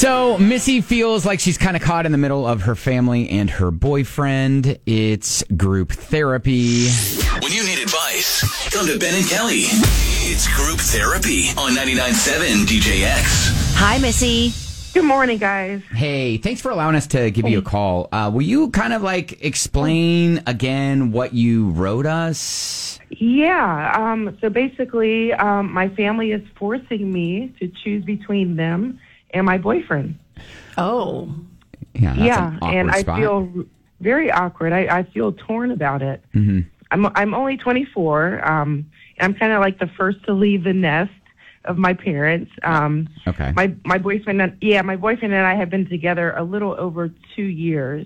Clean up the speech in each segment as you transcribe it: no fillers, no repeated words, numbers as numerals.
So Missy feels like she's kind of caught in the middle of her family and her boyfriend. It's group therapy. When you need advice, come to Ben and Kelly. It's group therapy on 99.7 DJX. Hi, Missy. Good morning, guys. Hey, thanks for allowing us to give you a call. Will you kind of like explain again what you wrote us? Yeah. So basically, my family is forcing me to choose between them and my boyfriend. Oh. Yeah, that's an awkward and I spot. feel very awkward. I feel torn about it. Mm-hmm. I'm only 24. I'm kind of like the first to leave the nest of my parents. Okay. My boyfriend and I have been together a little over 2 years.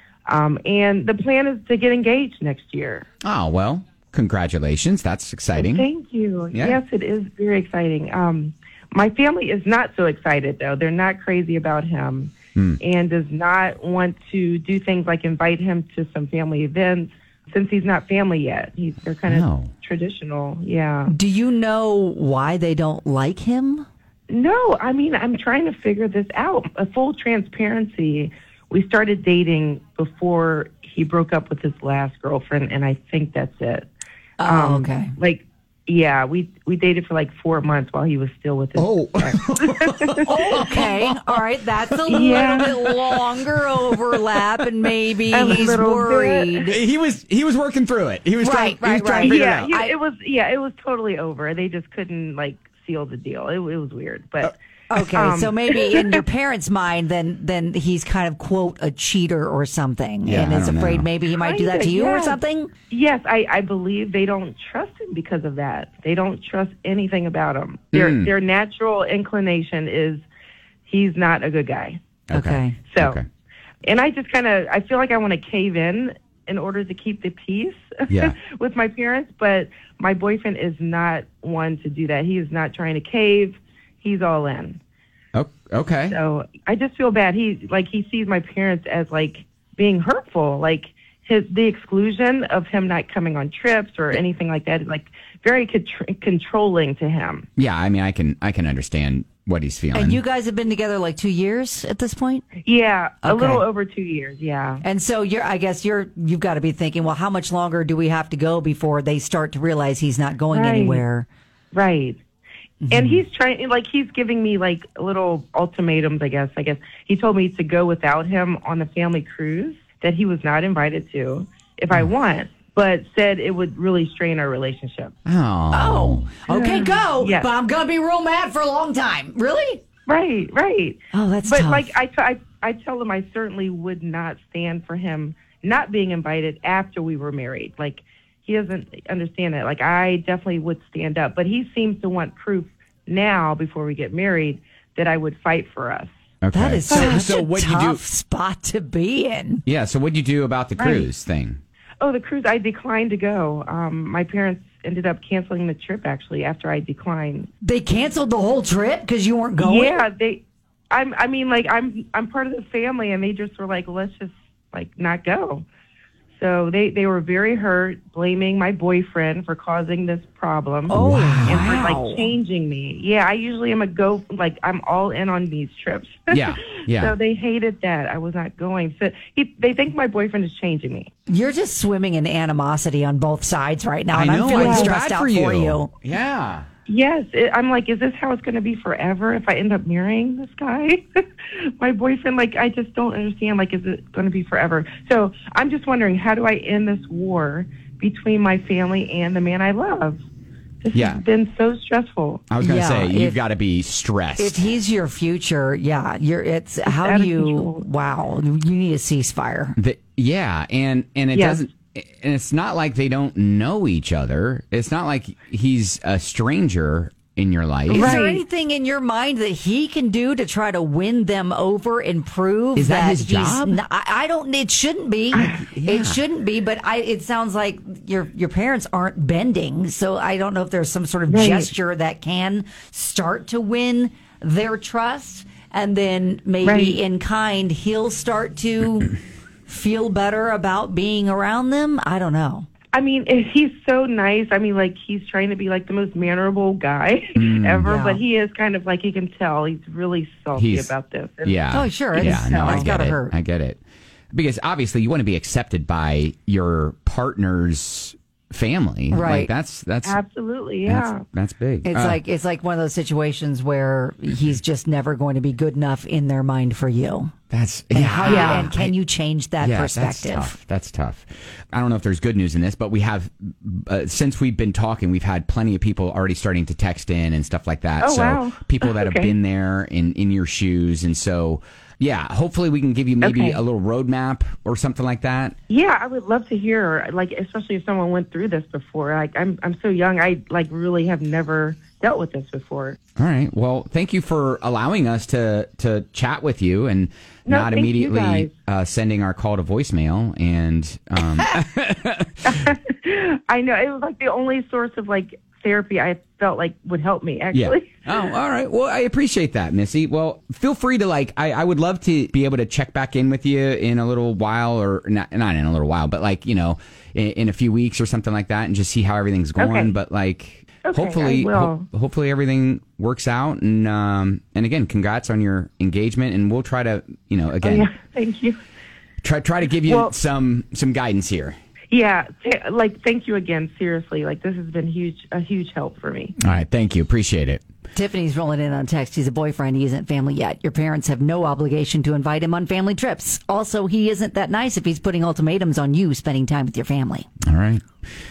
And the plan is to get engaged next year. Oh, well, congratulations. That's exciting. Thank you. Yeah. Yes, it is very exciting. My family is not so excited, though. They're not crazy about him and does not want to do things like invite him to some family events since he's not family yet. They're kind of traditional, yeah. Do you know why they don't like him? No, I mean, I'm trying to figure this out. A full transparency, we started dating before he broke up with his last girlfriend, and I think that's it. Oh, okay. Yeah, we dated for like 4 months while he was still with his ex. Okay, all right. That's a little bit longer overlap, and maybe he's worried. He was working through it. He was trying to figure it out. It was totally over. They just couldn't like seal the deal. It was weird, but. Okay, so maybe in your parents' mind, then he's kind of, quote, a cheater or something, and is afraid maybe he might do that to you or something? Yes, I believe they don't trust him because of that. They don't trust anything about him. Their natural inclination is he's not a good guy. Okay. So, and I just I feel like I want to cave in order to keep the peace with my parents, but my boyfriend is not one to do that. He is not trying to cave. He's all in. Oh, okay. So I just feel bad. He sees my parents as like being hurtful. Like the exclusion of him not coming on trips or anything like that is like very controlling to him. Yeah, I mean, I can understand what he's feeling. And you guys have been together like 2 years at this point? Yeah, a little over 2 years. Yeah. And so you've got to be thinking, well, how much longer do we have to go before they start to realize he's not going anywhere? Right. And he's he's giving me like little ultimatums, I guess. He told me to go without him on the family cruise that he was not invited to if I want, but said it would really strain our relationship. Oh. Okay, go. Yes. But I'm going to be real mad for a long time. Really? Right. Oh, that's tough. But I tell him I certainly would not stand for him not being invited after we were married. Like, he doesn't understand that. Like, I definitely would stand up. But he seems to want proof now, before we get married, that I would fight for us. Okay. That is such a what'd tough you do? spot to be in. Yeah, so what'd you do about the cruise thing? Oh, the cruise, I declined to go. My parents ended up canceling the trip, actually, after I declined. They canceled the whole trip because you weren't going? Yeah, I'm part of the family, and they just were like, let's just, not go. So they were very hurt, blaming my boyfriend for causing this problem. Oh, wow. And for, changing me. Yeah, I usually am I'm all in on these trips. Yeah. So they hated that I was not going. So they think my boyfriend is changing me. You're just swimming in animosity on both sides right now, and I know, I'm feeling I feel stressed bad out for you. Yeah. Yes, I'm like, is this how it's going to be forever if I end up marrying this guy? My boyfriend, I just don't understand, is it going to be forever? So I'm just wondering, how do I end this war between my family and the man I love? This has been so stressful. I was going to say, you've got to be stressed. If he's your future, it's how do you, wow, you need a ceasefire. And it doesn't. And it's not like they don't know each other. It's not like he's a stranger in your life. Is there anything in your mind that he can do to try to win them over and prove is that his job? I don't. It shouldn't be. It shouldn't be. But it sounds like your parents aren't bending. So I don't know if there's some sort of gesture that can start to win their trust, and then maybe in kind he'll start to feel better about being around them. I don't know. I mean, he's so nice. I mean, like, he's trying to be like the most mannerable guy ever, yeah. but he is kind of like, you can tell he's really salty about this. And Oh, sure. Yeah, no, I It's get gotta it. hurt. I get it. Because obviously you want to be accepted by your partner's family. Right. Like that's absolutely, yeah. that's big. It's like one of those situations where he's just never going to be good enough in their mind for you. That's And can you change that perspective? That's tough. I don't know if there's good news in this, but we have since we've been talking, we've had plenty of people already starting to text in and stuff like that. Oh, so wow. people that have been there in your shoes, and so yeah, hopefully we can give you maybe a little roadmap or something like that. Yeah, I would love to hear, like, especially if someone went through this before. Like, I'm so young, I like really have never dealt with this before. All right. Well, thank you for allowing us to chat with you and not thank you immediately guys. sending our call to voicemail. And I know it was like the only source of like therapy I felt like would help me, actually. Oh, all right. Well, I appreciate that, Missy. Well, feel free to I would love to be able to check back in with you in a little while, or not in a little while, but like, in a few weeks or something like that, and just see how everything's going. Okay. But like, Okay, hopefully, I will. hopefully everything works out. And again, congrats on your engagement. And we'll try to, again, Yeah, thank you. try to give you some guidance here. Yeah, thank you again. Seriously, like, this has been a huge help for me. All right. Thank you. Appreciate it. Tiffany's rolling in on text. He's a boyfriend. He isn't family yet. Your parents have no obligation to invite him on family trips. Also, he isn't that nice if he's putting ultimatums on you spending time with your family. All right.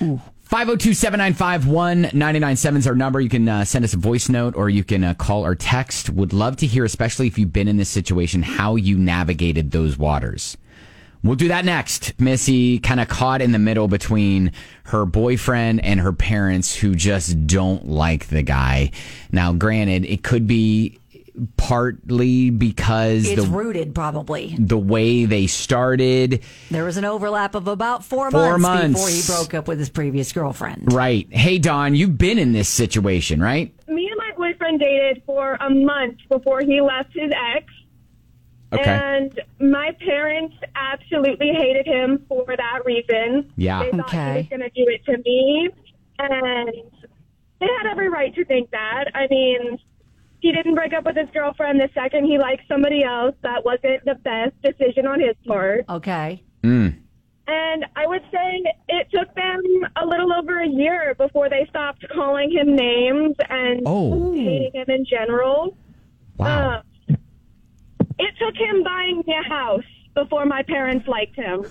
502-795-1997 is our number. You can send us a voice note, or you can call or text. Would love to hear, especially if you've been in this situation, how you navigated those waters. We'll do that next. Missy kind of caught in the middle between her boyfriend and her parents, who just don't like the guy. Now, granted, it could be partly because It's rooted, probably. the way they started. There was an overlap of about 4 4 months months before he broke up with his previous girlfriend. Right. Hey, Dawn, you've been in this situation, right? Me and my boyfriend dated for a month before he left his ex. Okay. And my parents absolutely hated him for that reason. Yeah. They thought Okay. he was going to do it to me. And they had every right to think that. I mean, he didn't break up with his girlfriend the second he liked somebody else. That wasn't the best decision on his part. Okay. And I would say it took them a little over a year before they stopped calling him names and hating him in general. Wow. It took him buying me a house before my parents liked him.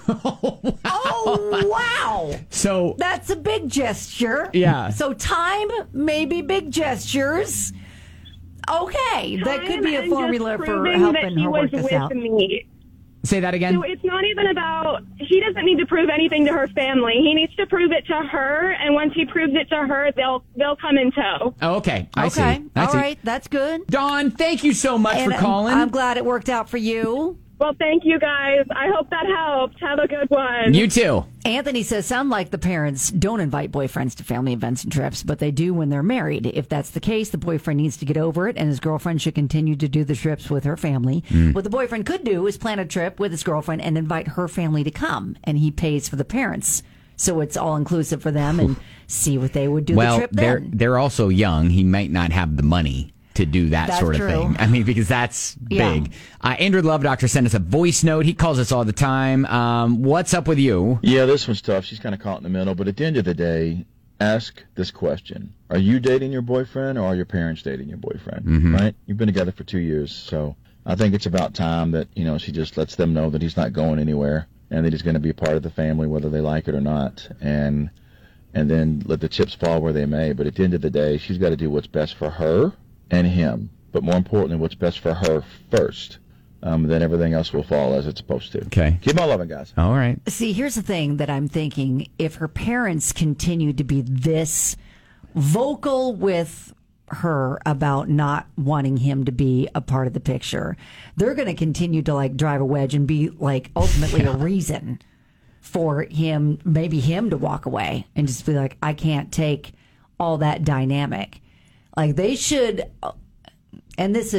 Oh, wow. So That's a big gesture. Yeah. So time, maybe big gestures. Okay. That could be a Time and formula just for proving helping that he her work was this with out. me. say that again. So it's not even about, he doesn't need to prove anything to her family. He needs to prove it to her, and once he proves it to her, they'll come in tow. Oh, okay. I see. Okay. I All see. right. That's good. Dawn, thank you so much And for calling. I'm glad it worked out for you. Well, thank you guys. I hope that helped. Have a good one. You too. Anthony says, sound like the parents don't invite boyfriends to family events and trips, but they do when they're married. If that's the case, the boyfriend needs to get over it, and his girlfriend should continue to do the trips with her family. What the boyfriend could do is plan a trip with his girlfriend and invite her family to come, and he pays for the parents. So it's all inclusive for them, and see what they would do the trip then. they're also young. He might not have the money to do that That's sort of true. thing. I mean, because that's Yeah. big. Andrew Love Doctor sent us a voice note. He calls us all the time. What's up with you? Yeah, this one's tough. She's kind of caught in the middle. But at the end of the day, ask this question. Are you dating your boyfriend, or are your parents dating your boyfriend? Right? You've been together for 2 years. So I think it's about time that, she just lets them know that he's not going anywhere and that he's going to be a part of the family, whether they like it or not. And then let the chips fall where they may. But at the end of the day, she's got to do what's best for her and him. But more importantly, what's best for her first. Then everything else will fall as it's supposed to. Okay. Keep on loving, guys. All right. See, here's the thing that I'm thinking. If her parents continue to be this vocal with her about not wanting him to be a part of the picture, they're going to continue to drive a wedge and be ultimately a reason for maybe him to walk away and just be like, I can't take all that dynamic. They should, and this is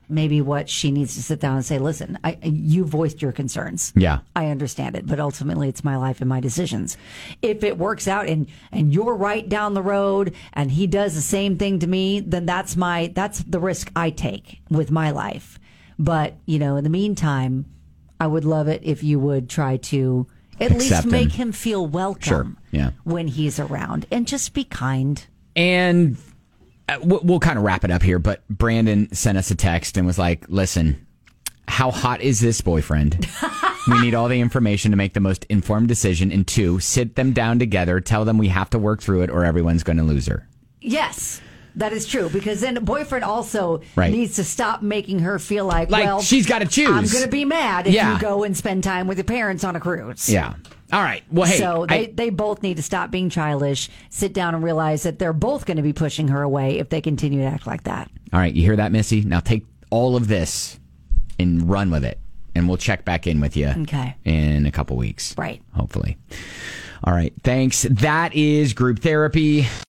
maybe what she needs to sit down and say, listen, you voiced your concerns. Yeah. I understand it, but ultimately it's my life and my decisions. If it works out and you're right down the road and he does the same thing to me, then that's the risk I take with my life. But, in the meantime, I would love it if you would try to at least make him feel welcome when he's around, and just be kind. And we'll kind of wrap it up here, but Brandon sent us a text and was like, listen, how hot is this boyfriend? We need all the information to make the most informed decision. And 2, sit them down together, tell them we have to work through it or everyone's going to lose her. Yes. That is true, because then the boyfriend also needs to stop making her feel like, well, she's got to choose. I'm going to be mad if you go and spend time with your parents on a cruise. Yeah. All right. Well, hey. So they both need to stop being childish, sit down and realize that they're both going to be pushing her away if they continue to act like that. All right. You hear that, Missy? Now take all of this and run with it. And we'll check back in with you in a couple weeks. Right. Hopefully. All right. Thanks. That is Group Therapy.